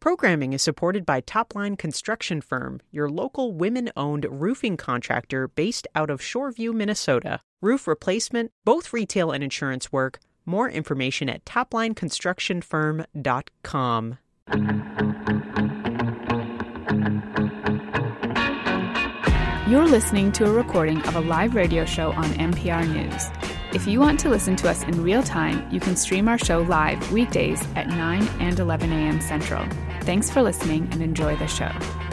Programming is supported by Topline Construction Firm, your local women-owned roofing contractor based out of Shoreview, Minnesota. Roof replacement, both retail and insurance work. More information at toplineconstructionfirm.com. You're listening to a recording of a live radio show on NPR News. If you want to listen to us in real time, you can stream our show live weekdays at 9 and 11 a.m. Central. Thanks for listening and enjoy the show.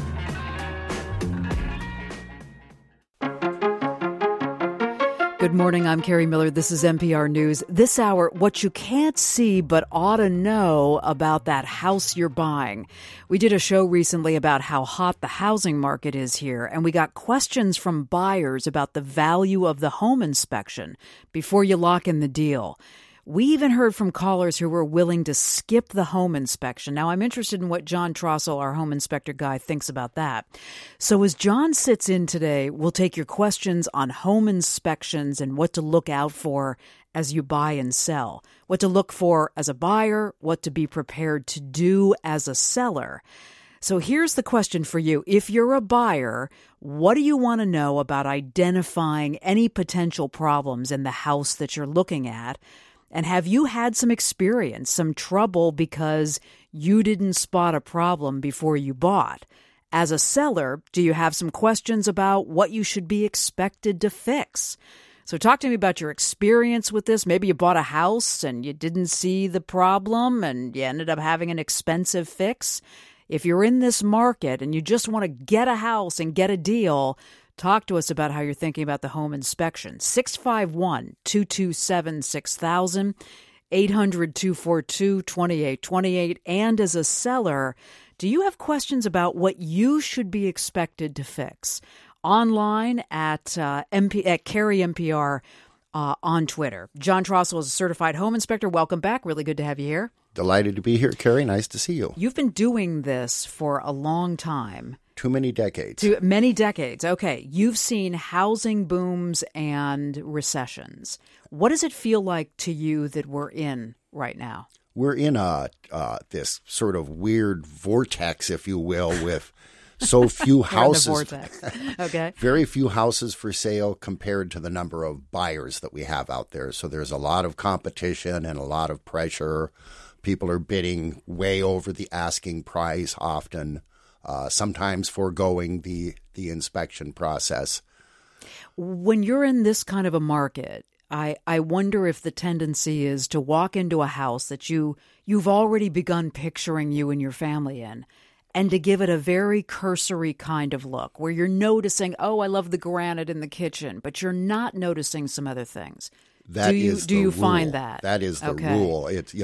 Good morning, I'm Carrie Miller. This is NPR News. This hour, what you can't see but ought to know about that house you're buying. We did a show recently about how hot the housing market is here, and we got questions from buyers about the value of the home inspection before you lock in the deal. We even heard from callers who were willing to skip the home inspection. Now, I'm interested in what John Trossel, our home inspector guy, thinks about that. So as John sits in today, we'll take your questions on home inspections and what to look out for as you buy and sell, what to look for as a buyer, what to be prepared to do as a seller. So here's the question for you. If you're a buyer, what do you want to know about identifying any potential problems in the house that you're looking at? And have you had some experience, some trouble because you didn't spot a problem before you bought? As a seller, do you have some questions about what you should be expected to fix? So talk to me about your experience with this. Maybe you bought a house and you didn't see the problem and you ended up having an expensive fix. If you're in this market and you just want to get a house and get a deal, talk to us about how you're thinking about the home inspection. 651-227-6000, 800-242-2828. And as a seller, do you have questions about what you should be expected to fix? Online at Carrie NPR on Twitter. John Trossel is a certified home inspector. Welcome back. Really good to have you here. Delighted to be here, Carrie. Nice to see you. You've been doing this for a long time. Too many decades. Many decades. Okay. You've seen housing booms and recessions. What does it feel like to you that we're in right now? We're in this sort of weird vortex, if you will, with so few houses. We're in the vortex. Okay. Very few houses for sale compared to the number of buyers that we have out there. So there's a lot of competition and a lot of pressure. People are bidding way over the asking price often. Sometimes foregoing the inspection process. When you're in this kind of a market, I wonder if the tendency is to walk into a house that you've already begun picturing you and your family in, and to give it a very cursory kind of look, where you're noticing, oh, I love the granite in the kitchen, but you're not noticing some other things. Do you find that? That is the rule. It's,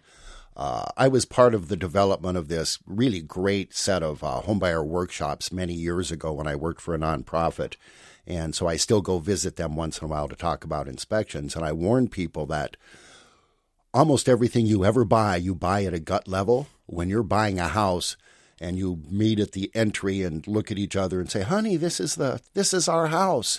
I was part of the development of this really great set of homebuyer workshops many years ago when I worked for a nonprofit. And so I still go visit them once in a while to talk about inspections. And I warn people that almost everything you ever buy, you buy at a gut level. When you're buying a house and you meet at the entry and look at each other and say, honey, this is our house.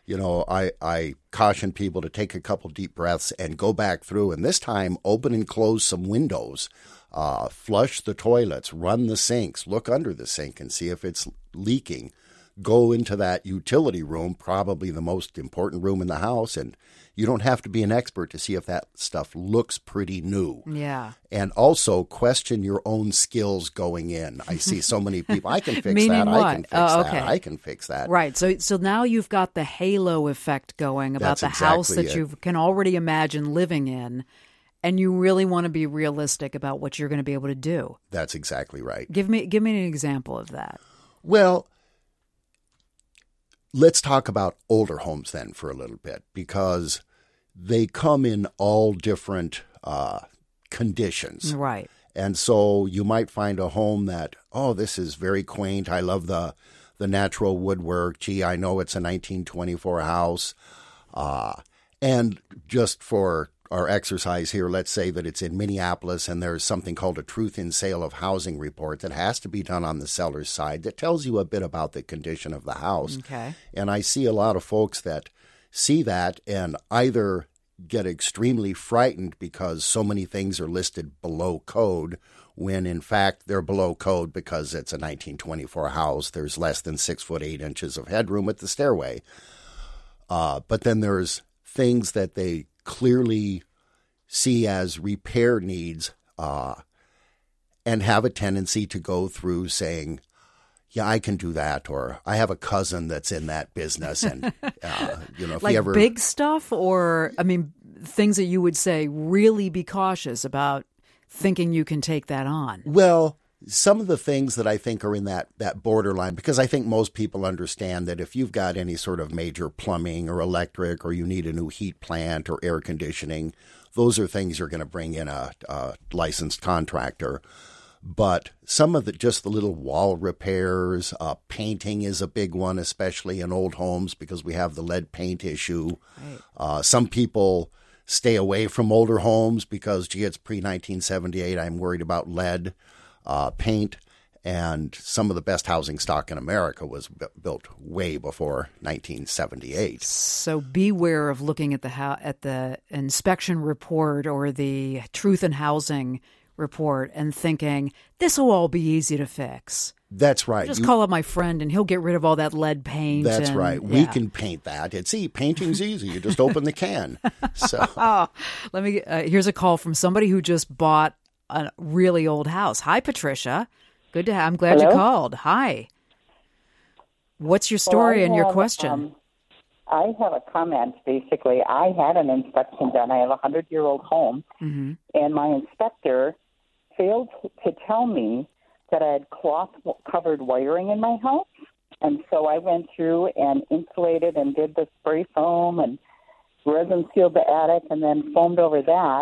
I caution people to take a couple deep breaths and go back through, and this time open and close some windows, flush the toilets, run the sinks, look under the sink and see if it's leaking. Go into that utility room, probably the most important room in the house, and you don't have to be an expert to see if that stuff looks pretty new. Yeah. And also question your own skills going in. I see so many people, I can fix Meaning that, what? I can fix that, I can fix that. Right. So now you've got the halo effect going about That's the house exactly that it. you can already imagine living in, and you really want to be realistic about what you're going to be able to do. That's exactly right. Give me an example of that. Well, let's talk about older homes then for a little bit, because they come in all different conditions. Right. And so you might find a home that, oh, this is very quaint. I love the natural woodwork. Gee, I know it's a 1924 house. And just for our exercise here, let's say that it's in Minneapolis and there's something called a truth in sale of housing report that has to be done on the seller's side that tells you a bit about the condition of the house. Okay. And I see a lot of folks that see that and either get extremely frightened because so many things are listed below code when in fact they're below code because it's a 1924 house. There's less than 6 foot 8 inches of headroom at the stairway. But then there's things that they clearly see as repair needs and have a tendency to go through saying, yeah, I can do that, or I have a cousin that's in that business. And, if like you ever... big stuff, or, things that you would say really be cautious about thinking you can take that on. Well, some of the things that I think are in that borderline, because I think most people understand that if you've got any sort of major plumbing or electric, or you need a new heat plant or air conditioning, those are things you're going to bring in a licensed contractor. But some of just the little wall repairs, painting is a big one, especially in old homes because we have the lead paint issue. Right. Some people stay away from older homes because, gee, it's pre-1978. I'm worried about lead paint. And some of the best housing stock in America was built way before 1978. So beware of looking at the inspection report or the Truth in Housing report and thinking, this will all be easy to fix. That's right. Just call up my friend and he'll get rid of all that lead paint. That's right. Yeah. We can paint that. Painting's easy. You just open the can. So here's a call from somebody who just bought a really old house. Hi, Patricia. I'm glad you called. Hi. What's your story and your question? I have a comment, basically. I had an inspection done. I have a 100-year-old home, and my inspector failed to tell me that I had cloth-covered wiring in my house. And so I went through and insulated and did the spray foam and resin sealed the attic and then foamed over that.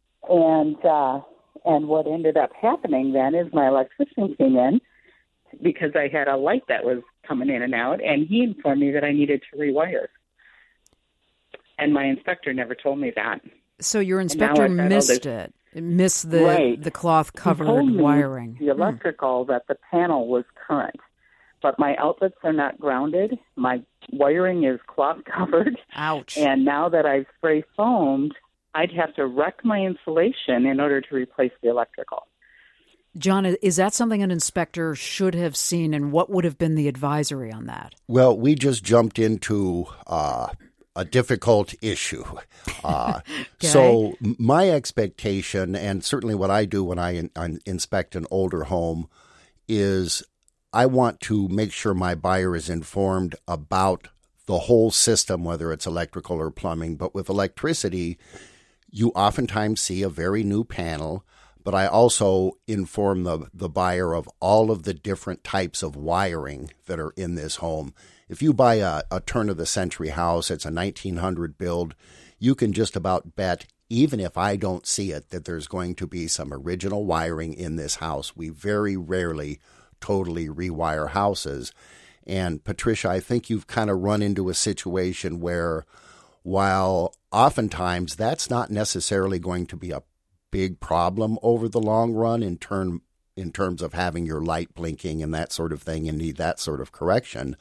And what ended up happening then is my electrician came in because I had a light that was coming in and out, and he informed me that I needed to rewire. And my inspector never told me that. So your inspector missed it. It missed the cloth-covered wiring. The electrical that the panel was current, but my outlets are not grounded. My wiring is cloth-covered. Ouch. And now that I've spray foamed, I'd have to wreck my insulation in order to replace the electrical. John, is that something an inspector should have seen, and what would have been the advisory on that? Well, we just jumped into a difficult issue. Okay. So my expectation, and certainly what I do when I inspect an older home, is I want to make sure my buyer is informed about the whole system, whether it's electrical or plumbing. But with electricity, you oftentimes see a very new panel, but I also inform the buyer of all of the different types of wiring that are in this home. If you buy a turn-of-the-century house, it's a 1900 build, you can just about bet, even if I don't see it, that there's going to be some original wiring in this house. We very rarely totally rewire houses. And Patricia, I think you've kind of run into a situation where, while oftentimes that's not necessarily going to be a big problem over the long run in terms of having your light blinking and that sort of thing and need that sort of correction,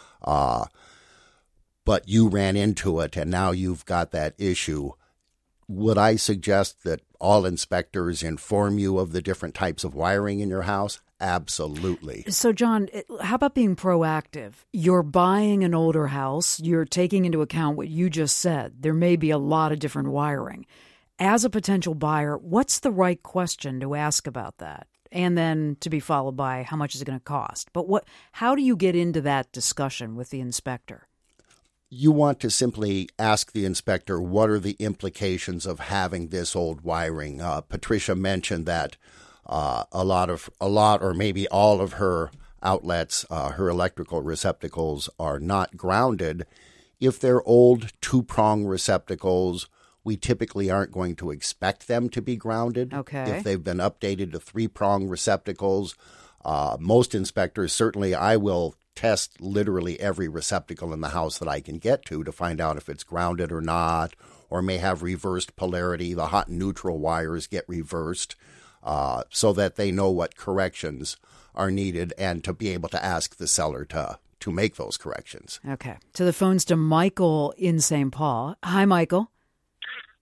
but you ran into it and now you've got that issue. Would I suggest that all inspectors inform you of the different types of wiring in your house? Absolutely. So, John, how about being proactive? You're buying an older house. You're taking into account what you just said. There may be a lot of different wiring. As a potential buyer, what's the right question to ask about that? And then to be followed by how much is it going to cost? But how do you get into that discussion with the inspector? You want to simply ask the inspector, what are the implications of having this old wiring? Patricia mentioned that a lot or maybe all of her outlets, her electrical receptacles are not grounded. If they're old 2-prong receptacles, we typically aren't going to expect them to be grounded. Okay. If they've been updated to 3-prong receptacles, most inspectors, certainly I will test literally every receptacle in the house that I can get to find out if it's grounded or not, or may have reversed polarity. The hot and neutral wires get reversed so that they know what corrections are needed and to be able to ask the seller to make those corrections. Okay. To the phones to Michael in St. Paul. Hi, Michael.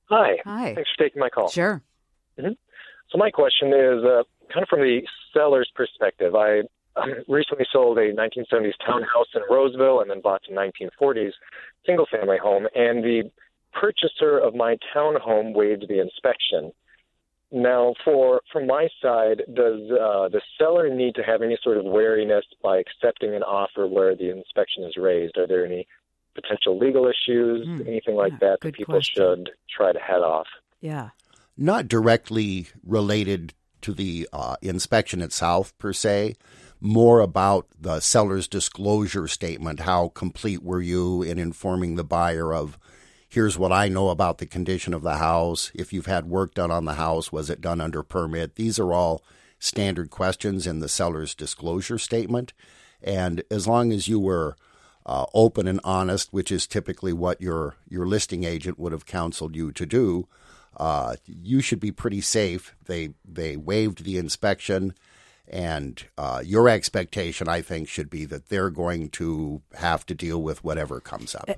Hi. Hi. Thanks for taking my call. Sure. Mm-hmm. So my question is kind of from the seller's perspective. I recently sold a 1970s townhouse in Roseville and then bought a 1940s single-family home, and the purchaser of my townhome waived the inspection. Now, from my side, does the seller need to have any sort of wariness by accepting an offer where the inspection is raised? Are there any potential legal issues, anything like that people should try to head off? Yeah. Not directly related to the inspection itself, per se, more about the seller's disclosure statement. How complete were you in informing the buyer of, here's what I know about the condition of the house. If you've had work done on the house, was it done under permit? These are all standard questions in the seller's disclosure statement. And as long as you were open and honest, which is typically what your listing agent would have counseled you to do, you should be pretty safe. They waived the inspection, and your expectation, I think, should be that they're going to have to deal with whatever comes up.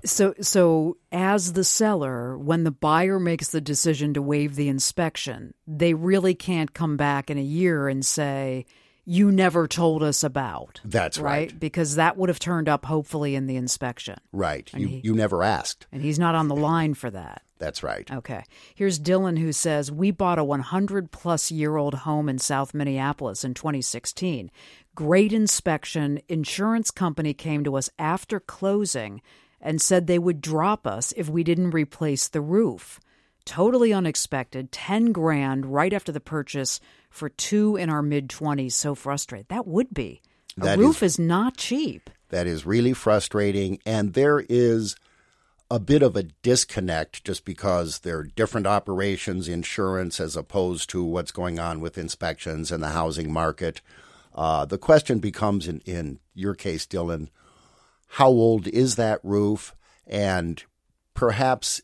So as the seller, when the buyer makes the decision to waive the inspection, they really can't come back in a year and say, you never told us about. That's right. Because that would have turned up, hopefully, in the inspection. Right. You never asked. And he's not on the line for that. That's right. Okay. Here's Dylan, who says, we bought a 100-plus-year-old home in South Minneapolis in 2016. Great inspection. Insurance company came to us after closing and said they would drop us if we didn't replace the roof. Totally unexpected. $10,000 right after the purchase for two in our mid-20s. So frustrated. That would be. A roof is not cheap. That is really frustrating. And there is a bit of a disconnect just because there are different operations, insurance, as opposed to what's going on with inspections and the housing market. The question becomes, in your case, Dylan, how old is that roof? And perhaps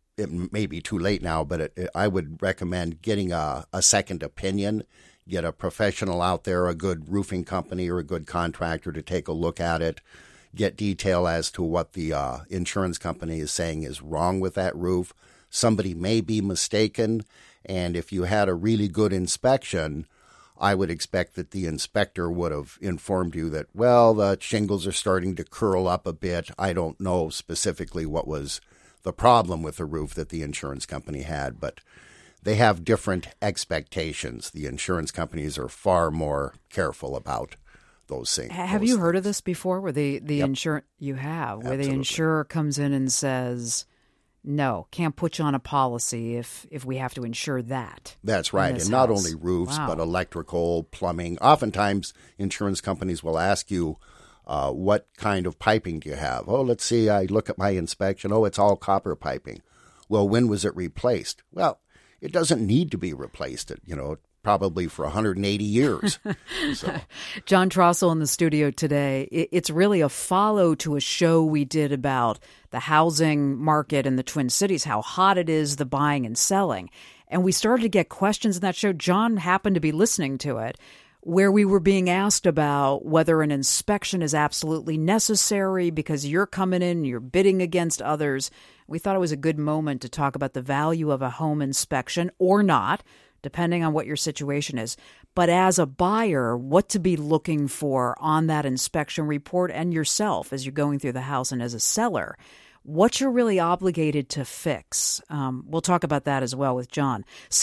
it may be too late now, but I would recommend getting a second opinion, get a professional out there, a good roofing company or a good contractor to take a look at it, get detail as to what the insurance company is saying is wrong with that roof. Somebody may be mistaken, and if you had a really good inspection, I would expect that the inspector would have informed you that, well, the shingles are starting to curl up a bit. I don't know specifically what was the problem with the roof that the insurance company had, but they have different expectations. The insurance companies are far more careful about those things. Have you heard of this before, where the insurance you have, where Absolutely. the insurer comes in and says, no, can't put you on a policy if we have to insure that? That's right. And not only roofs, but electrical, plumbing. Oftentimes, insurance companies will ask you, what kind of piping do you have? Oh, let's see. I look at my inspection. Oh, it's all copper piping. Well, when was it replaced? Well, it doesn't need to be replaced. Probably for 180 years. So. John Trossel in the studio today. It's really a follow to a show we did about the housing market in the Twin Cities, how hot it is, the buying and selling. And we started to get questions in that show. John happened to be listening to it, where we were being asked about whether an inspection is absolutely necessary because you're coming in and you're bidding against others. We thought it was a good moment to talk about the value of a home inspection or not, depending on what your situation is. But as a buyer, what to be looking for on that inspection report, and yourself as you're going through the house, and as a seller, what you're really obligated to fix. We'll talk about that as well with John.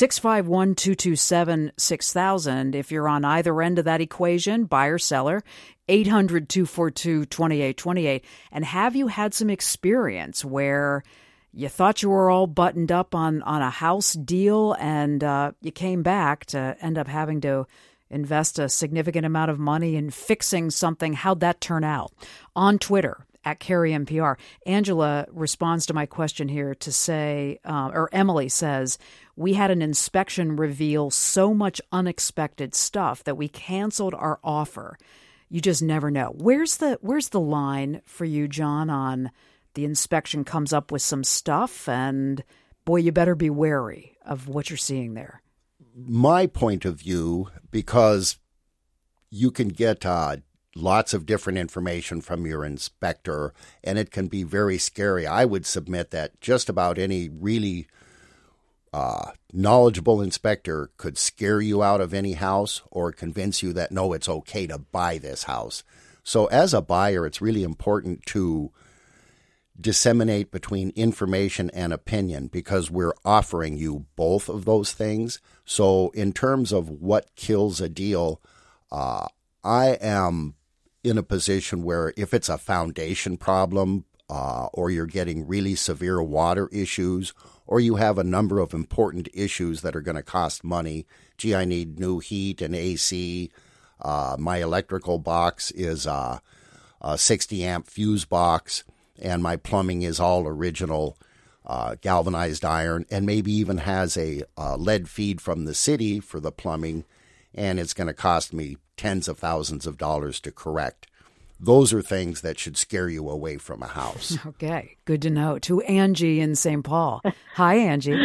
651-227-6000 if you're on either end of that equation, buyer, seller, 800-242-2828. And have you had some experience where you thought you were all buttoned up on a house deal, and you came back to end up having to invest a significant amount of money in fixing something? How'd that turn out? On Twitter, at Carrie MPR, Angela responds to my question here to say, or Emily says, we had an inspection reveal so much unexpected stuff that we canceled our offer. You just never know. Where's the line for you, John, on the inspection comes up with some stuff, and boy, you better be wary of what you're seeing there? My point of view, because you can get lots of different information from your inspector, and it can be very scary. I would submit that just about any really knowledgeable inspector could scare you out of any house or convince you that, no, it's okay to buy this house. So as a buyer, it's really important to disseminate between information and opinion because we're offering you both of those things. So in terms of what kills a deal, I am in a position where if it's a foundation problem or you're getting really severe water issues or you have a number of important issues that are going to cost money, gee, I need new heat and AC, my electrical box is a 60-amp fuse box, and my plumbing is all original galvanized iron and maybe even has a lead feed from the city for the plumbing, and it's going to cost me tens of thousands of dollars to correct. Those are things that should scare you away from a house. Okay, good to know. To Angie in St. Paul. Hi, Angie.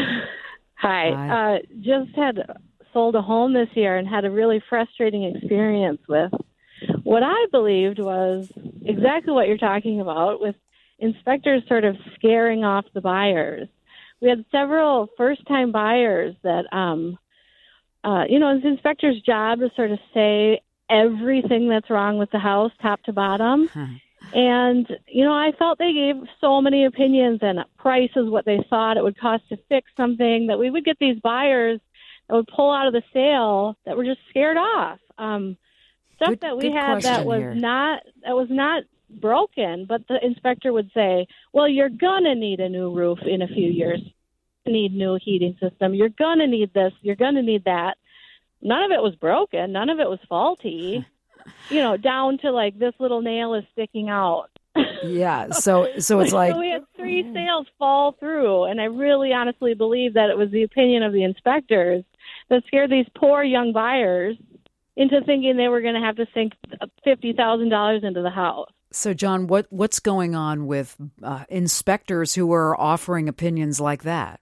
Hi. Just had sold a home this year and had a really frustrating experience with what I believed was exactly what you're talking about, with inspectors sort of scaring off the buyers. We had several first-time buyers that, it's the inspector's job to sort of say everything that's wrong with the house, top to bottom. And, I felt they gave so many opinions and prices, what they thought it would cost to fix something, that we would get these buyers that would pull out of the sale that were just scared off. Stuff that we had that was not broken, but the inspector would say, well, you're going to need a new roof in a few years. You need new heating system. You're going to need this. You're going to need that. None of it was broken. None of it was faulty, down to like this little nail is sticking out. Yeah. So it's like. So we had 3 sales fall through. And I really honestly believe that it was the opinion of the inspectors that scared these poor young buyers into thinking they were going to have to sink $50,000 into the house. So, John, what's going on with inspectors who are offering opinions like that?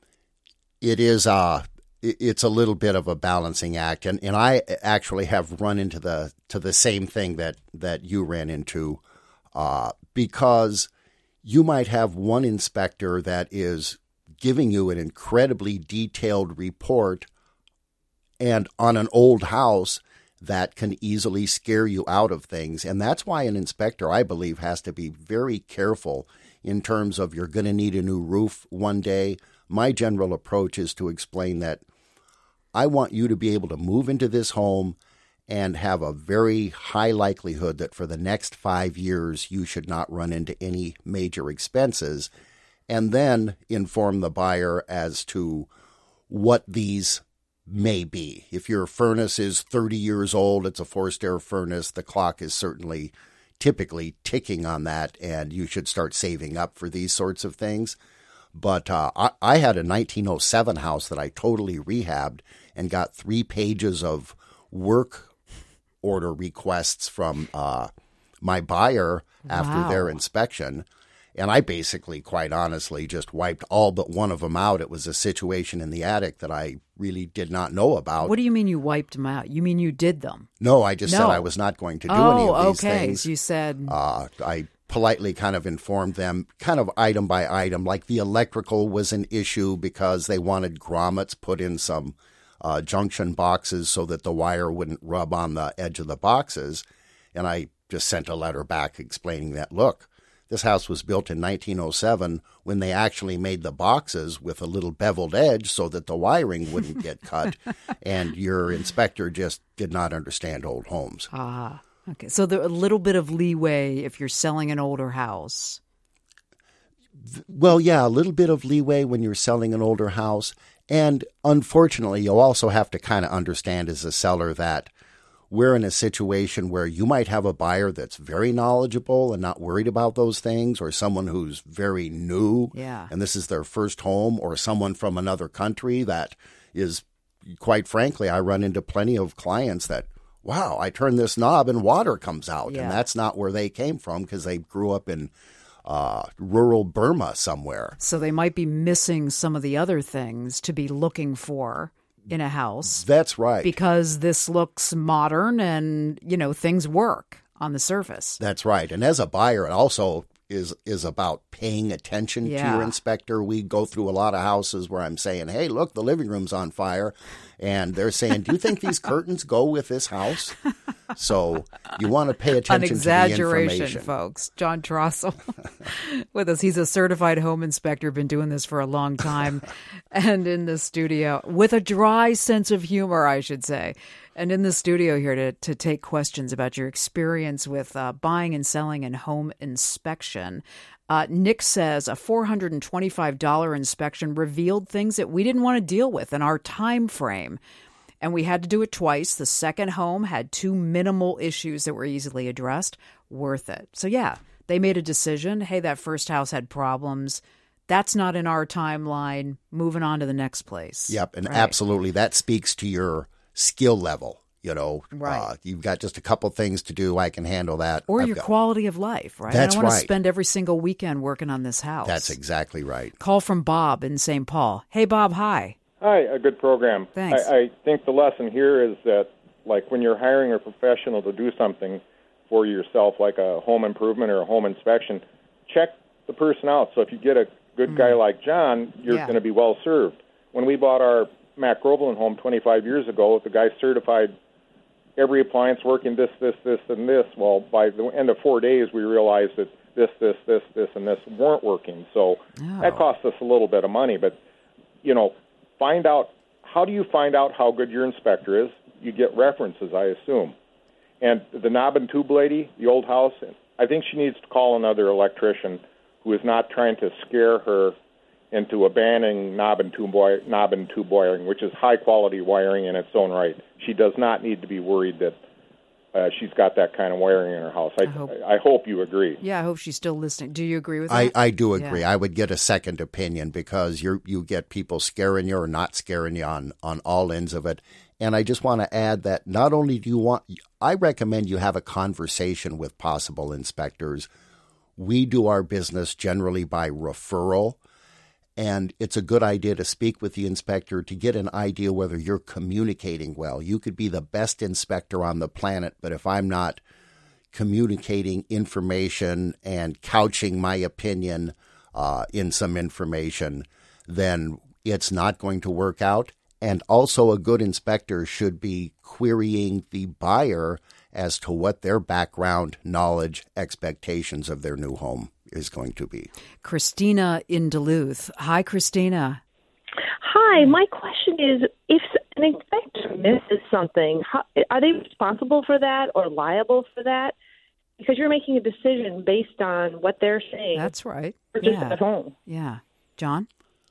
It's a little bit of a balancing act, and I actually have run into the same thing that you ran into, because you might have one inspector that is giving you an incredibly detailed report, and on an old house that can easily scare you out of things. And that's why an inspector, I believe, has to be very careful in terms of you're going to need a new roof one day. My general approach is to explain that I want you to be able to move into this home and have a very high likelihood that for the next 5 years you should not run into any major expenses, and then inform the buyer as to what these may be. If your furnace is 30 years old, it's a forced air furnace, the clock is certainly typically ticking on that, and you should start saving up for these sorts of things. But I had a 1907 house that I totally rehabbed and got 3 pages of work order requests from my buyer after their inspection. And I basically, quite honestly, just wiped all but one of them out. It was a situation in the attic that I really did not know about. What do you mean you wiped them out? You mean you did them? No, I just said I was not going to do any of these things. So you said... I politely kind of informed them, kind of item by item, like the electrical was an issue because they wanted grommets put in some junction boxes so that the wire wouldn't rub on the edge of the boxes. And I just sent a letter back explaining that, look, this house was built in 1907 when they actually made the boxes with a little beveled edge so that the wiring wouldn't get cut. And your inspector just did not understand old homes. Ah, okay. So there a little bit of leeway if you're selling an older house. Well, yeah, a little bit of leeway when you're selling an older house. And unfortunately, you'll also have to kind of understand as a seller that we're in a situation where you might have a buyer that's very knowledgeable and not worried about those things, or someone who's very new and this is their first home, or someone from another country that is, quite frankly, I run into plenty of clients that, wow, I turn this knob and water comes out. And that's not where they came from because they grew up in rural Burma somewhere. So they might be missing some of the other things to be looking for in a house. That's right. Because this looks modern and, things work on the surface. That's right. And as a buyer, it also is about paying attention to your inspector. We go through a lot of houses where I'm saying, hey, look, the living room's on fire. And they're saying, do you think these curtains go with this house? So you want to pay attention to the information. Folks. John Trossel with us. He's a certified home inspector, been doing this for a long time, and in the studio with a dry sense of humor, I should say. And in the studio here to take questions about your experience with buying and selling and home inspection. Nick says a $425 inspection revealed things that we didn't want to deal with in our time frame. And we had to do it twice. The second home had 2 minimal issues that were easily addressed. Worth it. So, yeah, they made a decision. Hey, that first house had problems. That's not in our timeline. Moving on to the next place. Yep, and absolutely. That speaks to your skill level. You know, you've got just a couple things to do. I can handle that. Or your quality of life, right? That's I don't want to spend every single weekend working on this house. That's exactly right. Call from Bob in St. Paul. Hey, Bob, hi. Hi, a good program. Thanks. I think the lesson here is that, like, when you're hiring a professional to do something for yourself, like a home improvement or a home inspection, check the person out. So if you get a good guy like John, you're going to be well served. When we bought our Mac Groveland home 25 years ago, the guy certified every appliance working this, and this. Well, by the end of 4 days, we realized that this, and this weren't working. So that cost us a little bit of money. But, you know, how do you find out how good your inspector is? You get references, I assume. And the knob and tube lady, the old house, I think she needs to call another electrician who is not trying to scare her into abandoning knob and tube wiring, which is high-quality wiring in its own right. She does not need to be worried that she's got that kind of wiring in her house. I hope you agree. Yeah, I hope she's still listening. Do you agree with that? I do agree. Yeah. I would get a second opinion because you get people scaring you or not scaring you on all ends of it. And I just want to add that not only I recommend you have a conversation with possible inspectors. We do our business generally by referral. And it's a good idea to speak with the inspector to get an idea whether you're communicating well. You could be the best inspector on the planet, but if I'm not communicating information and couching my opinion in some information, then it's not going to work out. And also a good inspector should be querying the buyer as to what their background, knowledge, expectations of their new home is going to be. Christina in Duluth. Hi, Christina. Hi. My question is, if an inspector misses something, are they responsible for that or liable for that? Because you're making a decision based on what they're saying. That's right. Or just at home. Yeah. John?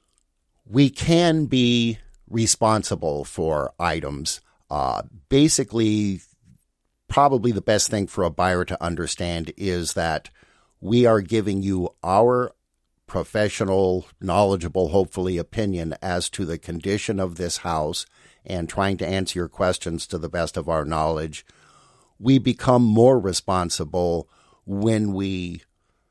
We can be responsible for items. Basically, probably the best thing for a buyer to understand is that we are giving you our professional, knowledgeable, hopefully, opinion as to the condition of this house and trying to answer your questions to the best of our knowledge. We become more responsible when we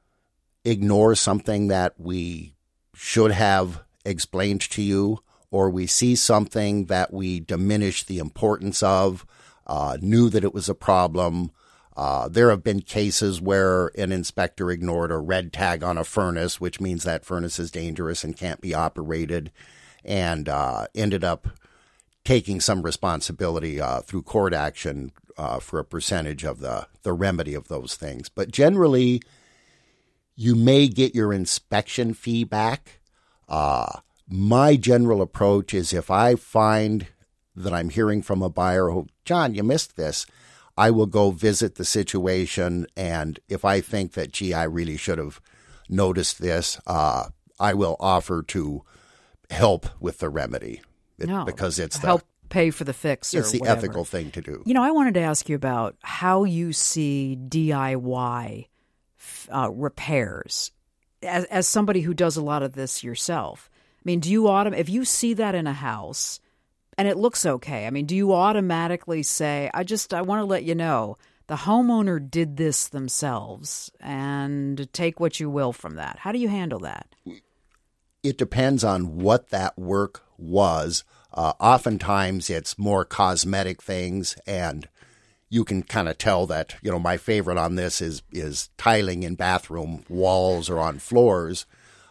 ignore something that we should have explained to you, or we see something that we diminish the importance of, knew that it was a problem. There have been cases where an inspector ignored a red tag on a furnace, which means that furnace is dangerous and can't be operated, and ended up taking some responsibility through court action for a percentage of the remedy of those things. But generally, you may get your inspection fee back. My general approach is if I find that I'm hearing from a buyer who, John, you missed this, I will go visit the situation, and if I think that, gee, I really should have noticed this, I will offer to help with the remedy. Because it's help pay for the fix. It's the whatever. Ethical thing to do. You know, I wanted to ask you about how you see DIY repairs as somebody who does a lot of this yourself. I mean, do you if you see that in a house and it looks okay, I mean, do you automatically say, I want to let you know the homeowner did this themselves, and take what you will from that? How do you handle that? It depends on what that work was. Oftentimes it's more cosmetic things, and you can kind of tell that, my favorite on this is tiling in bathroom walls or on floors.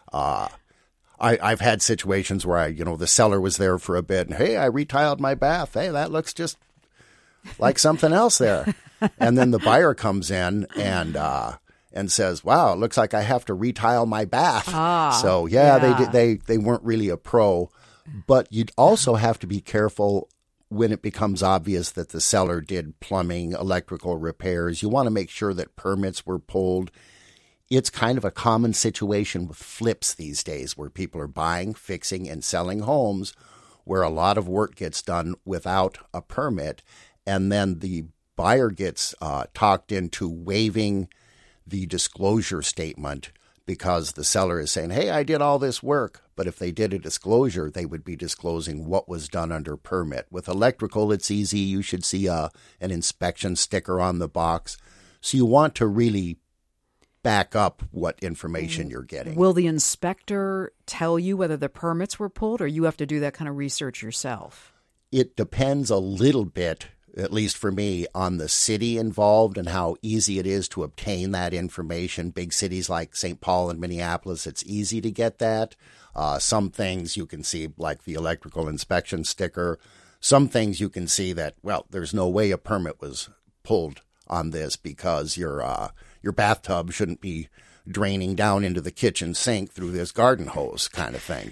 I've had situations where the seller was there for a bit and, hey, I retiled my bath. Hey, that looks just like something else there. And then the buyer comes in and says, wow, it looks like I have to retile my bath. So they weren't really a pro, but you'd also have to be careful when it becomes obvious that the seller did plumbing, electrical repairs. You want to make sure that permits were pulled. It's kind of a common situation with flips these days where people are buying, fixing, and selling homes where a lot of work gets done without a permit, and then the buyer gets talked into waiving the disclosure statement because the seller is saying, hey, I did all this work. But if they did a disclosure, they would be disclosing what was done under permit. With electrical, it's easy. You should see an inspection sticker on the box. So you want to really back up what information you're getting. Will the inspector tell you whether the permits were pulled, or you have to do that kind of research yourself? It depends a little bit, at least for me, on the city involved and how easy it is to obtain that information. Big cities like St. Paul and Minneapolis, it's easy to get that. Some things you can see, like the electrical inspection sticker. Some things you can see that, well, there's no way a permit was pulled on this because your bathtub shouldn't be draining down into the kitchen sink through this garden hose kind of thing,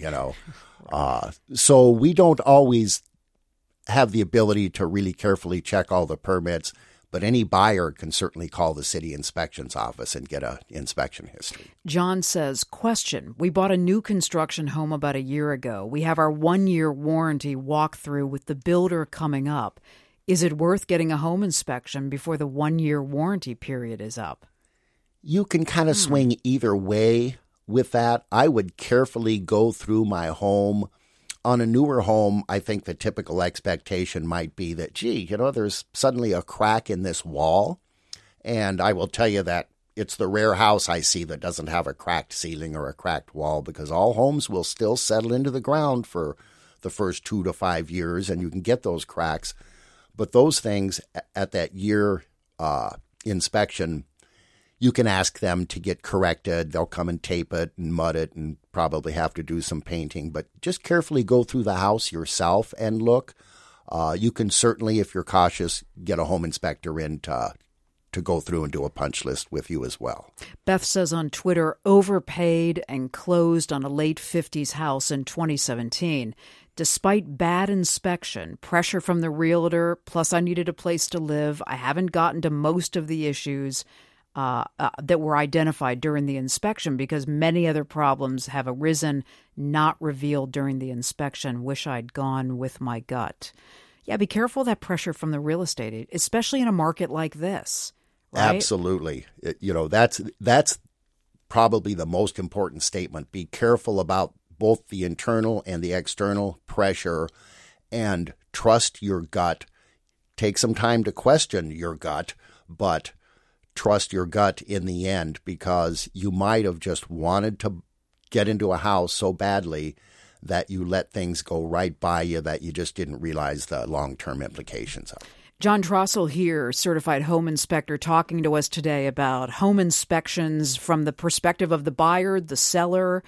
So we don't always have the ability to really carefully check all the permits, but any buyer can certainly call the city inspections office and get an inspection history. John says, question, we bought a new construction home about a year ago. We have our 1-year warranty walkthrough with the builder coming up. Is it worth getting a home inspection before the 1-year warranty period is up? You can kind of swing either way with that. I would carefully go through my home. On a newer home, I think the typical expectation might be that, there's suddenly a crack in this wall. And I will tell you that it's the rare house I see that doesn't have a cracked ceiling or a cracked wall, because all homes will still settle into the ground for the first 2 to 5 years, and you can get those cracks. But those things at that year inspection, you can ask them to get corrected. They'll come and tape it and mud it and probably have to do some painting. But just carefully go through the house yourself and look. You can certainly, if you're cautious, get a home inspector in to go through and do a punch list with you as well. Beth says on Twitter, overpaid and closed on a late 50s house in 2017. Despite bad inspection, pressure from the realtor, plus I needed a place to live, I haven't gotten to most of the issues that were identified during the inspection because many other problems have arisen, not revealed during the inspection. Wish I'd gone with my gut. Yeah, be careful of that pressure from the real estate, especially in a market like this. Right? Absolutely. That's probably the most important statement. Be careful about both the internal and the external pressure, and trust your gut. Take some time to question your gut, but trust your gut in the end, because you might have just wanted to get into a house so badly that you let things go right by you that you just didn't realize the long-term implications of it. John Trossel here, certified home inspector, talking to us today about home inspections from the perspective of the buyer, the seller.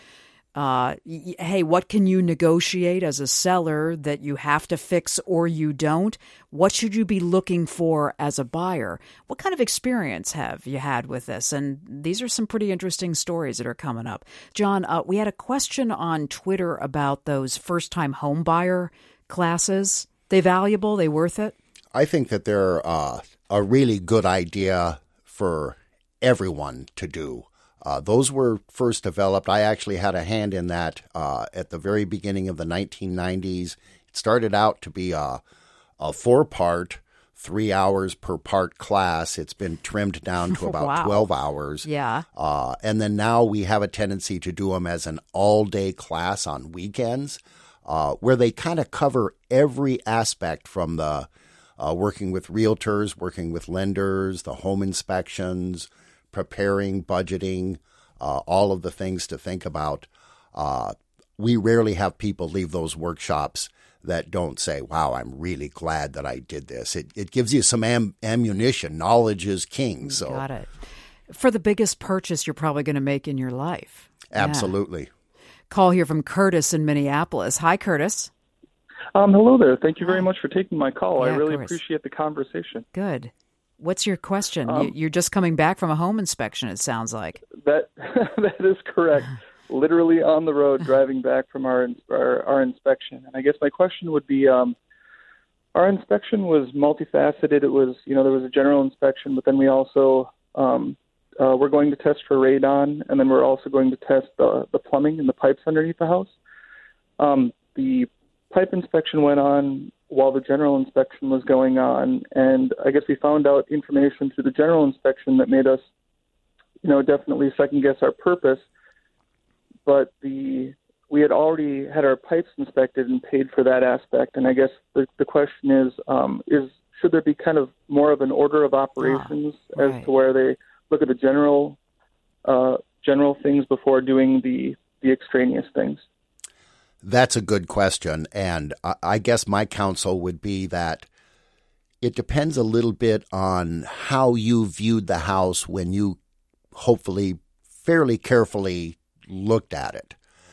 Hey, what can you negotiate as a seller that you have to fix or you don't? What should you be looking for as a buyer? What kind of experience have you had with this? And these are some pretty interesting stories that are coming up. John, we had a question on Twitter about those first-time home buyer classes. They valuable? They worth it? I think that they're a really good idea for everyone to do. Those were first developed. I actually had a hand in that at the very beginning of the 1990s. It started out to be a 4-part, 3 hours per part class. It's been trimmed down to about 12 hours. Yeah. And then now we have a tendency to do them as an all-day class on weekends, where they kind of cover every aspect from the working with realtors, working with lenders, the home inspections, preparing, budgeting, all of the things to think about. We rarely have people leave those workshops that don't say, wow, I'm really glad that I did this. It gives you some ammunition. Knowledge is king. So got it. For the biggest purchase you're probably going to make in your life. Absolutely. Yeah. Call here from Curtis in Minneapolis. Hi, Curtis. Hello there. Thank you very much for taking my call. Yeah, I really appreciate the conversation. Good. What's your question? You're just coming back from a home inspection, it sounds like. That is correct. Literally on the road driving back from our inspection. And I guess my question would be, our inspection was multifaceted. It was, there was a general inspection, but then we also we're going to test for radon, and then we're also going to test the plumbing and the pipes underneath the house. The pipe inspection went on while the general inspection was going on, and I guess we found out information through the general inspection that made us, definitely second guess our purpose. But we had already had our pipes inspected and paid for that aspect, and I guess the question is should there be kind of more of an order of operations as to where they look at the general things before doing the extraneous things? That's a good question, and I guess my counsel would be that it depends a little bit on how you viewed the house when you hopefully fairly carefully looked at it.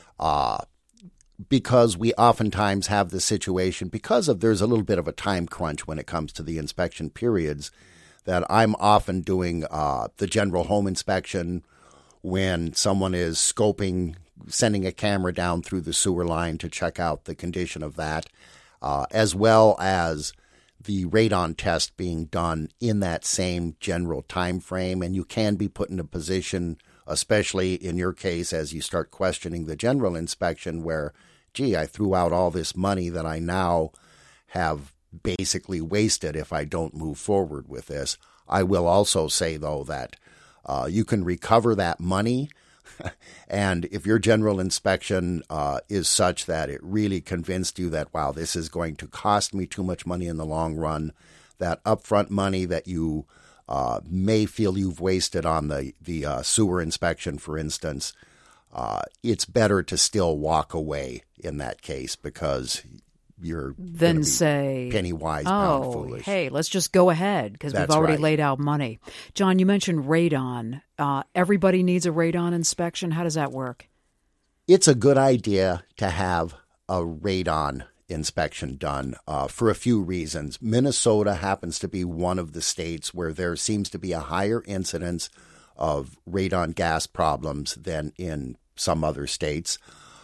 Because we oftentimes have the situation, there's a little bit of a time crunch when it comes to the inspection periods, that I'm often doing the general home inspection when someone is scoping, sending a camera down through the sewer line to check out the condition of that, as well as the radon test being done in that same general time frame. And you can be put in a position, especially in your case, as you start questioning the general inspection, where, gee, I threw out all this money that I now have basically wasted if I don't move forward with this. I will also say, though, that you can recover that money. And if your general inspection is such that it really convinced you that, wow, this is going to cost me too much money in the long run, that upfront money that you may feel you've wasted on the sewer inspection, for instance, it's better to still walk away in that case, because you're then say penny wise, pound foolish. Hey, let's just go ahead because we've already laid out money. John, you mentioned radon. Everybody needs a radon inspection. How does that work? It's a good idea to have a radon inspection done for a few reasons. Minnesota happens to be one of the states where there seems to be a higher incidence of radon gas problems than in some other states.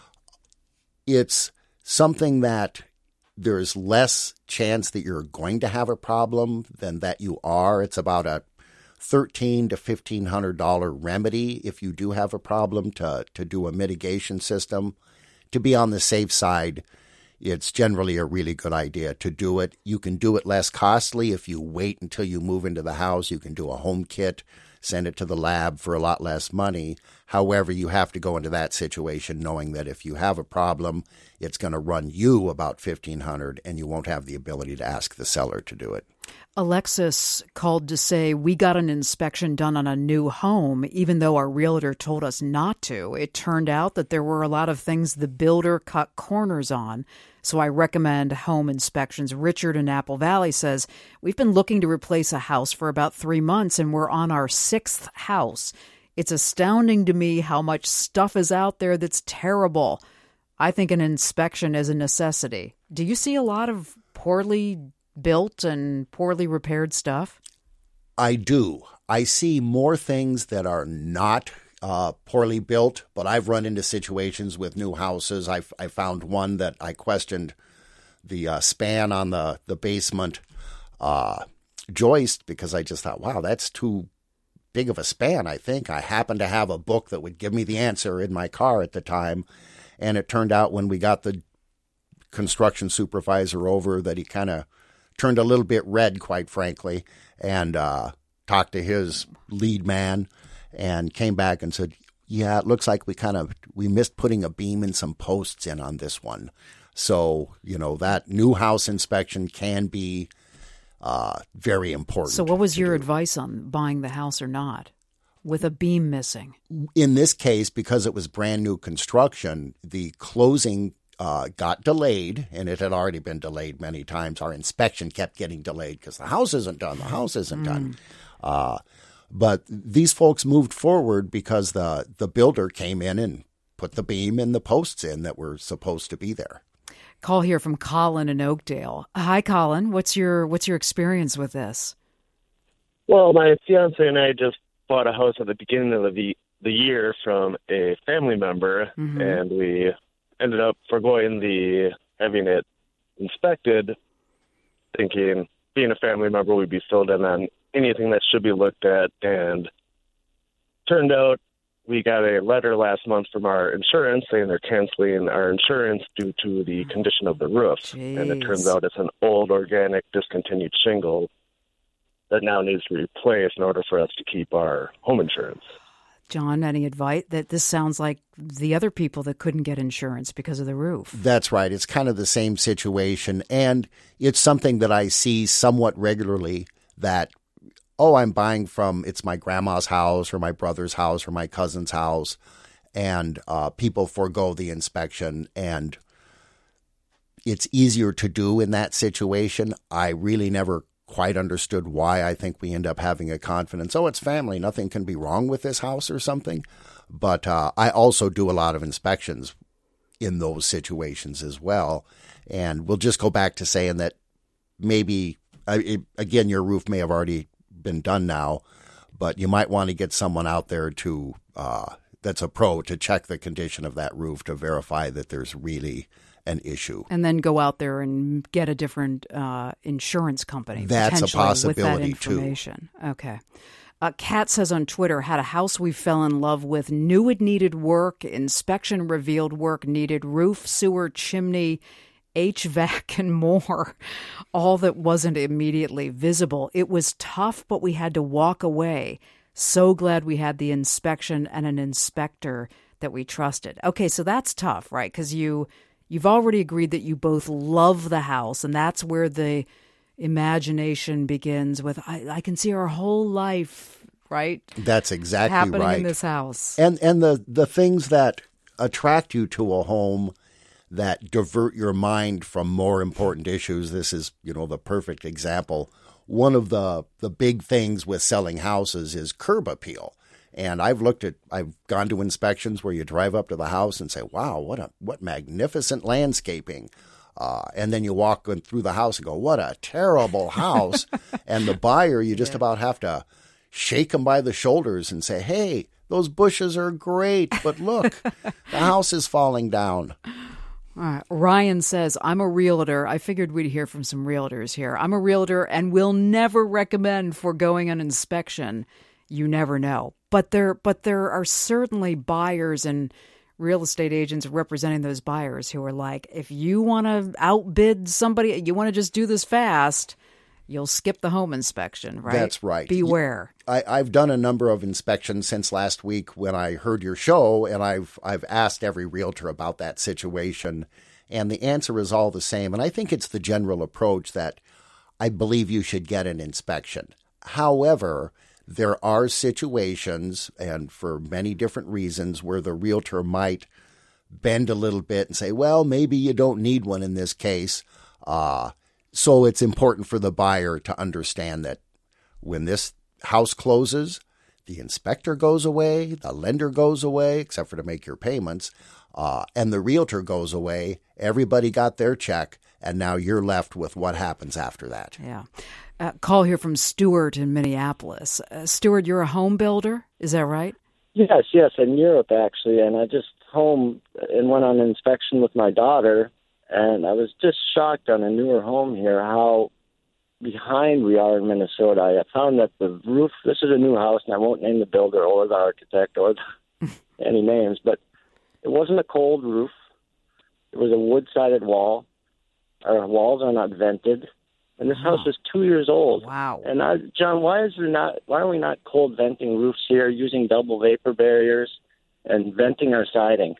It's something that there's less chance that you're going to have a problem than that you are. It's about a $1,300 to $1,500 remedy if you do have a problem to do a mitigation system. To be on the safe side, it's generally a really good idea to do it. You can do it less costly if you wait until you move into the house. You can do a home kit, send it to the lab for a lot less money. However, you have to go into that situation knowing that if you have a problem, it's going to run you about $1,500 and you won't have the ability to ask the seller to do it. Alexis called to say we got an inspection done on a new home, even though our realtor told us not to. It turned out that there were a lot of things the builder cut corners on. So I recommend home inspections. Richard in Apple Valley says, we've been looking to replace a house for about 3 months, and we're on our 6th house. It's astounding to me how much stuff is out there that's terrible. I think an inspection is a necessity. Do you see a lot of poorly built and poorly repaired stuff? I do. I see more things that are not poorly built, but I've run into situations with new houses. I found one that I questioned the span on the basement joist because I just thought, wow, that's too big of a span, I think. I happened to have a book that would give me the answer in my car at the time, and it turned out when we got the construction supervisor over that he kind of turned a little bit red, quite frankly, and talked to his lead man and came back and said, yeah, it looks like we missed putting a beam and some posts in on this one. So, that new house inspection can be very important. So what was your advice on buying the house or not with a beam missing? In this case, because it was brand new construction, the closing got delayed, and it had already been delayed many times. Our inspection kept getting delayed because the house isn't done. The house isn't done. But these folks moved forward because the builder came in and put the beam and the posts in that were supposed to be there. Call here from Colin in Oakdale. Hi, Colin. What's your experience with this? Well, my fiance and I just bought a house at the beginning of the year from a family member, and we ended up foregoing having it inspected, thinking being a family member we'd be filled in on anything that should be looked at, and turned out we got a letter last month from our insurance saying they're canceling our insurance due to the condition of the roof. Jeez. And it turns out it's an old organic discontinued shingle that now needs to be replaced in order for us to keep our home insurance. John, any advice? That this sounds like the other people that couldn't get insurance because of the roof. That's right. It's kind of the same situation. And it's something that I see somewhat regularly that, I'm buying from, it's my grandma's house or my brother's house or my cousin's house, and people forego the inspection, and it's easier to do in that situation. I really never quite understood why. I think we end up having a confidence, it's family, nothing can be wrong with this house or something. But I also do a lot of inspections in those situations as well. And we'll just go back to saying that maybe, again, your roof may have already been done now, but you might want to get someone out there to that's a pro to check the condition of that roof to verify that there's really an issue. And then go out there and get a different insurance company. That's a possibility, with that information. Too. Okay. Kat says on Twitter, had a house we fell in love with, knew it needed work, inspection revealed work needed, roof, sewer, chimney, HVAC, and more, all that wasn't immediately visible. It was tough, but we had to walk away. So glad we had the inspection and an inspector that we trusted. Okay, so that's tough, right? Because you've already agreed that you both love the house, and that's where the imagination begins with, I can see our whole life, right? That's exactly happening right. In this house. And the things that attract you to a home that divert your mind from more important issues. This is, the perfect example. One of the big things with selling houses is curb appeal. And I've gone to inspections where you drive up to the house and say, wow, what magnificent landscaping. And then you walk through the house and go, what a terrible house. And the buyer, you just about have to shake them by the shoulders and say, hey, those bushes are great, but look, the house is falling down. All right. Ryan says, I'm a realtor. I figured we'd hear from some realtors here. I'm a realtor and will never recommend foregoing an inspection. You never know. But there are certainly buyers and real estate agents representing those buyers who are like, if you want to outbid somebody, you want to just do this fast, you'll skip the home inspection, right? That's right. Beware. I've done a number of inspections since last week when I heard your show, and I've asked every realtor about that situation, and the answer is all the same. And I think it's the general approach that I believe you should get an inspection. However, there are situations, and for many different reasons, where the realtor might bend a little bit and say, well, maybe you don't need one in this case. So it's important for the buyer to understand that when this house closes, the inspector goes away, the lender goes away, except for to make your payments, and the realtor goes away. Everybody got their check, and now you're left with what happens after that. Yeah. Call here from Stuart in Minneapolis. Stuart, you're a home builder, is that right? Yes, in Europe, actually. And I just home and went on an inspection with my daughter, and I was just shocked on a newer home here how behind we are in Minnesota. I found that the roof, this is a new house, and I won't name the builder or the architect or any names, but it wasn't a cold roof. It was a wood-sided wall. Our walls are not vented. And this house is 2 years old. Wow. And John, why are we not cold venting roofs here, using double vapor barriers and venting our siding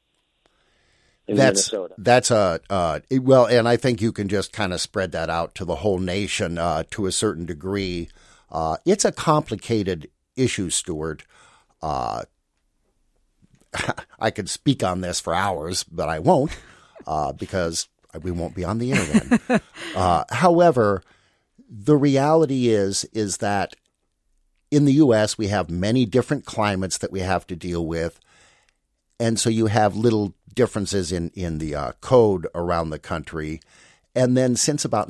in Minnesota? That's and I think you can just kind of spread that out to the whole nation to a certain degree. It's a complicated issue, Stuart. I could speak on this for hours, but I won't. because we won't be on the air then. However, the reality is that in the U.S., we have many different climates that we have to deal with. And so you have little differences in the code around the country. And then since about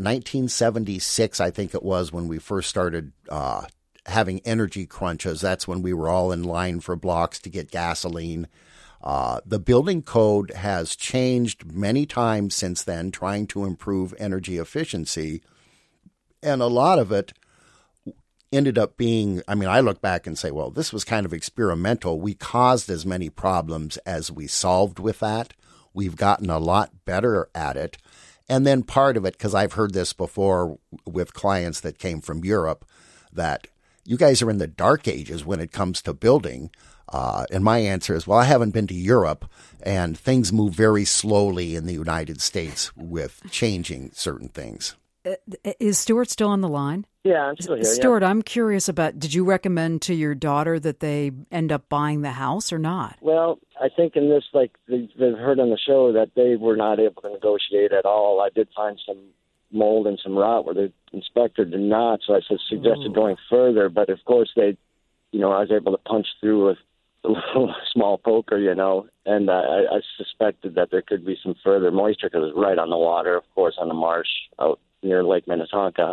1976, I think it was, when we first started having energy crunches, that's when we were all in line for blocks to get gasoline. The building code has changed many times since then, trying to improve energy efficiency. And a lot of it ended up being, I look back and say, well, this was kind of experimental. We caused as many problems as we solved with that. We've gotten a lot better at it. And then part of it, because I've heard this before with clients that came from Europe, that you guys are in the dark ages when it comes to building. And my answer is, well, I haven't been to Europe, and things move very slowly in the United States with changing certain things. Is Stuart still on the line? Yeah, I'm still here. Stuart, I'm curious about, did you recommend to your daughter that they end up buying the house or not? Well, I think in this, like they've heard on the show, that they were not able to negotiate at all. I did find some mold and some rot where the inspector did not, so I suggested going further. But of course, I was able to punch through with a little small poker, and I suspected that there could be some further moisture because it was right on the water, of course, on the marsh out near Lake Minnetonka.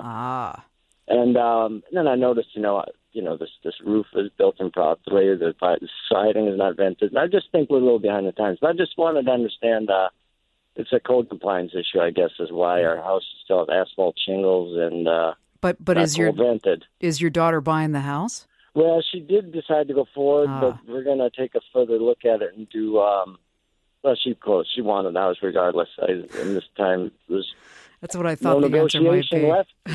And then I noticed, this roof is built improperly, the siding is not vented. And I just think we're a little behind the times. But I just wanted to understand, it's a code compliance issue, I guess, is why our house still has asphalt shingles and but vented. Is your daughter buying the house? Well, she did decide to go forward, but we're going to take a further look at it and do. Well, she wanted the house regardless. And this time it was. That's what I thought the answer might be.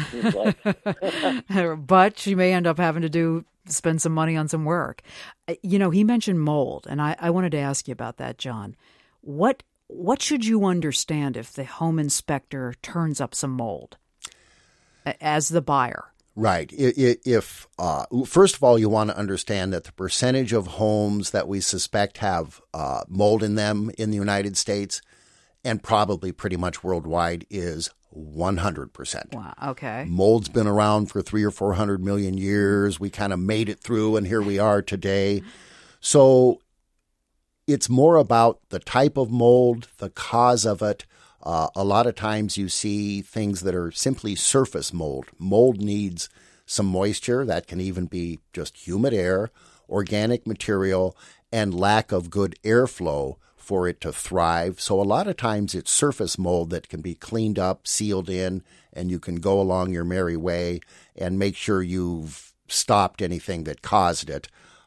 Left, but she may end up having to spend some money on some work. He mentioned mold, and I wanted to ask you about that, John. What should you understand if the home inspector turns up some mold as the buyer? Right. If first of all, you want to understand that the percentage of homes that we suspect have mold in them in the United States, and probably pretty much worldwide, is 100%. Wow. Okay. Mold's been around for 300 or 400 million years. We kind of made it through, and here we are today. So it's more about the type of mold, the cause of it. A lot of times you see things that are simply surface mold. Mold needs some moisture. That can even be just humid air, organic material, and lack of good airflow for it to thrive. So a lot of times it's surface mold that can be cleaned up, sealed in, and you can go along your merry way and make sure you've stopped anything that caused it.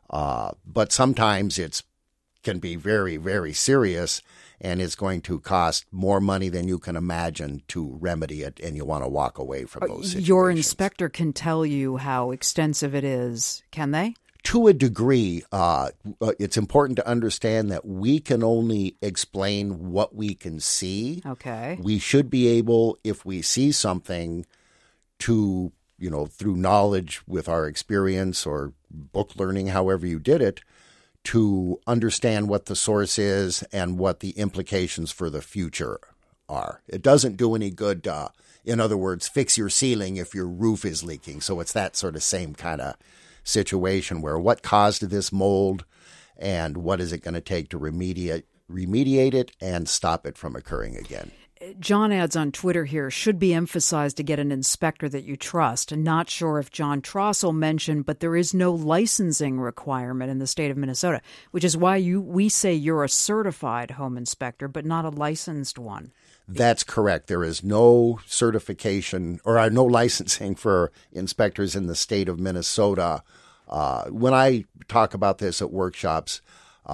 But sometimes it can be very, very serious, and it's going to cost more money than you can imagine to remedy it, and you want to walk away from those situations. Your inspector can tell you how extensive it is, can they? To a degree, it's important to understand that we can only explain what we can see. Okay. We should be able, if we see something, to, through knowledge with our experience or book learning, however you did it, to understand what the source is and what the implications for the future are. It doesn't do any good, in other words, fix your ceiling if your roof is leaking. So it's that sort of same kind of situation where what caused this mold and what is it going to take to remediate it and stop it from occurring again. John adds on Twitter here, should be emphasized to get an inspector that you trust. Not sure if John Trossel mentioned, but there is no licensing requirement in the state of Minnesota, which is why we say you're a certified home inspector, but not a licensed one. That's correct. There is no certification or no licensing for inspectors in the state of Minnesota. When I talk about this at workshops,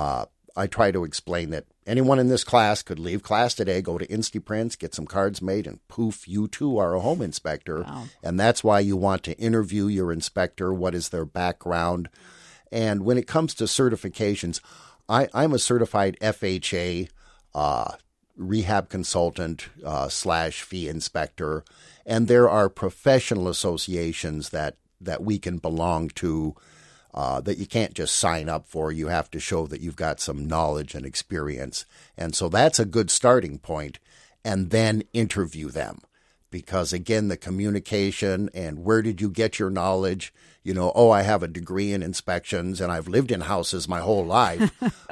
I try to explain that anyone in this class could leave class today, go to InstaPrints, get some cards made, and poof, you too are a home inspector. Wow. And that's why you want to interview your inspector. What is their background? And when it comes to certifications, I'm a certified FHA rehab consultant / fee inspector, and there are professional associations that we can belong to that you can't just sign up for. You have to show that you've got some knowledge and experience. And so that's a good starting point. And then interview them. Because, again, the communication and where did you get your knowledge? You know, I have a degree in inspections and I've lived in houses my whole life.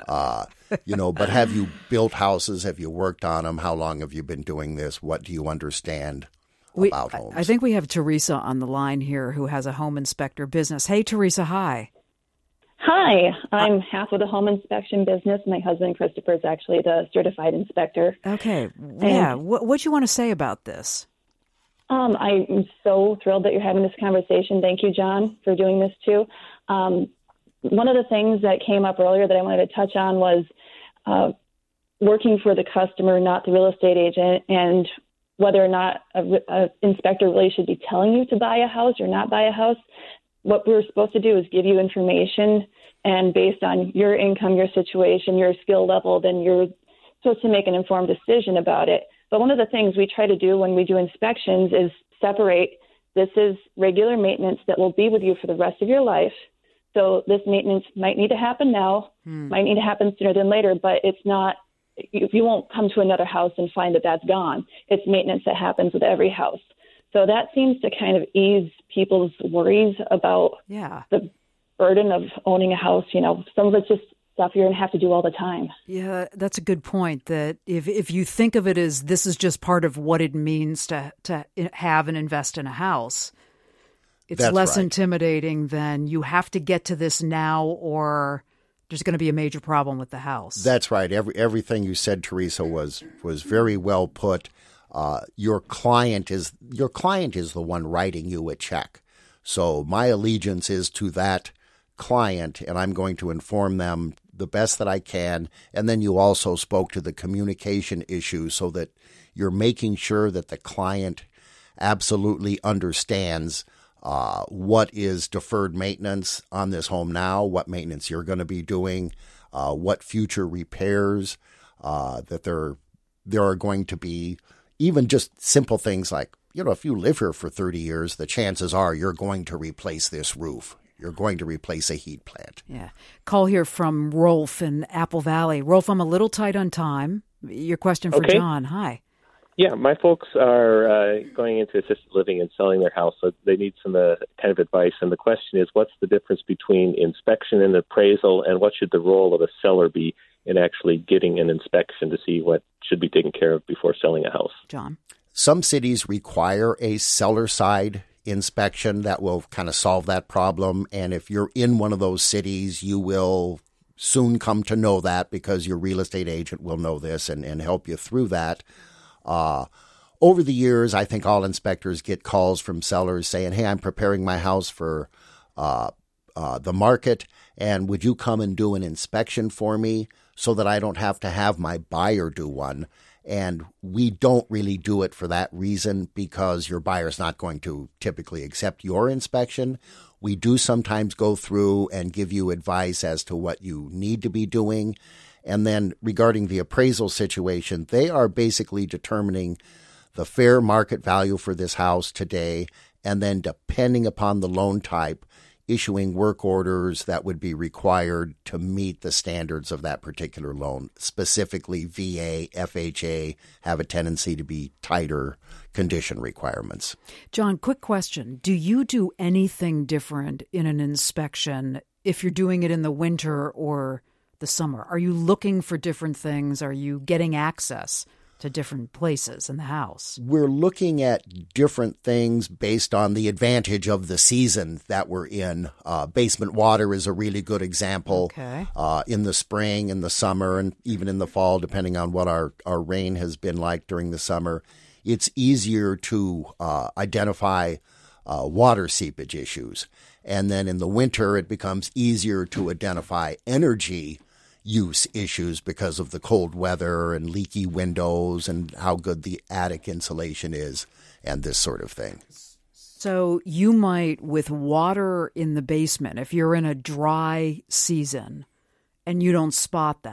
But have you built houses? Have you worked on them? How long have you been doing this? What do you understand about homes? I think we have Teresa on the line here who has a home inspector business. Hey, Teresa, hi. Hi, I'm half of the home inspection business. My husband, Christopher, is actually the certified inspector. Okay. Yeah. What do you want to say about this? I'm so thrilled that you're having this conversation. Thank you, John, for doing this too. One of the things that came up earlier that I wanted to touch on was working for the customer, not the real estate agent, and whether or not an inspector really should be telling you to buy a house or not buy a house. What we're supposed to do is give you information, and based on your income, your situation, your skill level, then you're supposed to make an informed decision about it. But one of the things we try to do when we do inspections is separate, this is regular maintenance that will be with you for the rest of your life. So this maintenance might need to happen now, might need to happen sooner than later, but it's not, you won't come to another house and find that that's gone. It's maintenance that happens with every house. So that seems to kind of ease people's worries about the burden of owning a house. You know, some of it's just stuff you're going to have to do all the time. Yeah, that's a good point, that if you think of it as this is just part of what it means to have and invest in a house, it's less intimidating than you have to get to this now or there's going to be a major problem with the house. That's right. Everything you said, Teresa, was very well put. Your client is the one writing you a check. So my allegiance is to that client, and I'm going to inform them the best that I can. And then you also spoke to the communication issue so that you're making sure that the client absolutely understands what is deferred maintenance on this home now, what maintenance you're going to be doing, what future repairs, that there are going to be, even just simple things like, if you live here for 30 years, the chances are you're going to replace this roof. You're going to replace a heat plant. Yeah. Call here from Rolf in Apple Valley. Rolf, I'm a little tight on time. Your question for John. Hi. Yeah, my folks are going into assisted living and selling their house, so they need some kind of advice. And the question is, what's the difference between inspection and appraisal, and what should the role of a seller be in actually getting an inspection to see what should be taken care of before selling a house? John. Some cities require a seller side inspection that will kind of solve that problem. And if you're in one of those cities, you will soon come to know that because your real estate agent will know this and help you through that. Over the years, I think all inspectors get calls from sellers saying, hey, I'm preparing my house for the market, and would you come and do an inspection for me so that I don't have to have my buyer do one? And we don't really do it for that reason because your buyer's not going to typically accept your inspection. We do sometimes go through and give you advice as to what you need to be doing. And then regarding the appraisal situation, they are basically determining the fair market value for this house today, and then depending upon the loan type, issuing work orders that would be required to meet the standards of that particular loan. Specifically, VA, FHA have a tendency to be tighter condition requirements. John, quick question. Do you do anything different in an inspection if you're doing it in the winter or the summer? Are you looking for different things? Are you getting access to different places in the house? We're looking at different things based on the advantage of the season that we're in. Basement water is a really good example. Okay. In the spring, in the summer, and even in the fall, depending on what our rain has been like during the summer, it's easier to identify water seepage issues. And then in the winter, it becomes easier to identify energy use issues because of the cold weather and leaky windows and how good the attic insulation is and this sort of thing. So you might, with water in the basement, if you're in a dry season and you don't spot that,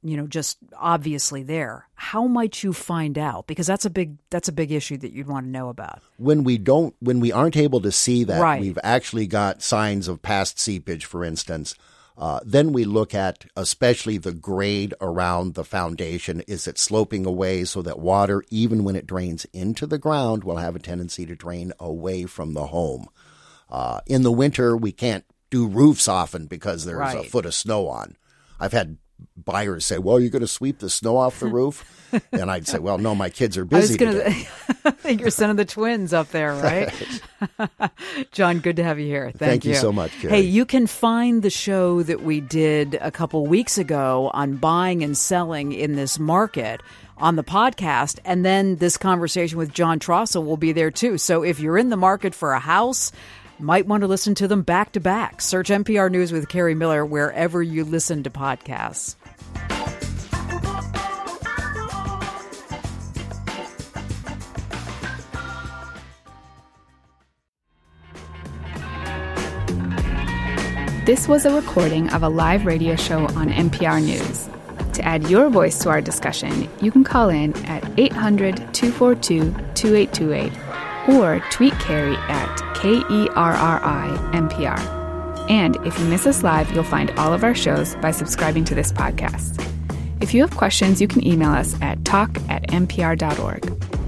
just obviously there. How might you find out? Because that's a big issue that you'd want to know about. When we aren't able to see that, right. We've actually got signs of past seepage, for instance. Then we look at especially the grade around the foundation. Is it sloping away so that water, even when it drains into the ground, will have a tendency to drain away from the home? In the winter, we can't do roofs often because there's right. a foot of snow on. I've had buyers say, well, you're going to sweep the snow off the roof? And I'd say, well, no, my kids are busy today. I think you're sending the twins up there, right? John, good to have you here. Thank you so much, Carrie. Hey, you can find the show that we did a couple weeks ago on buying and selling in this market on the podcast, and then this conversation with John Trossel will be there too. So if you're in the market for a house, might want to listen to them back to back. Search NPR News with Carrie Miller wherever you listen to podcasts. This was a recording of a live radio show on NPR News. To add your voice to our discussion, you can call in at 800-242-2828 or tweet Carrie at KERRI-NPR. And if you miss us live, you'll find all of our shows by subscribing to this podcast. If you have questions, you can email us at talk@npr.org.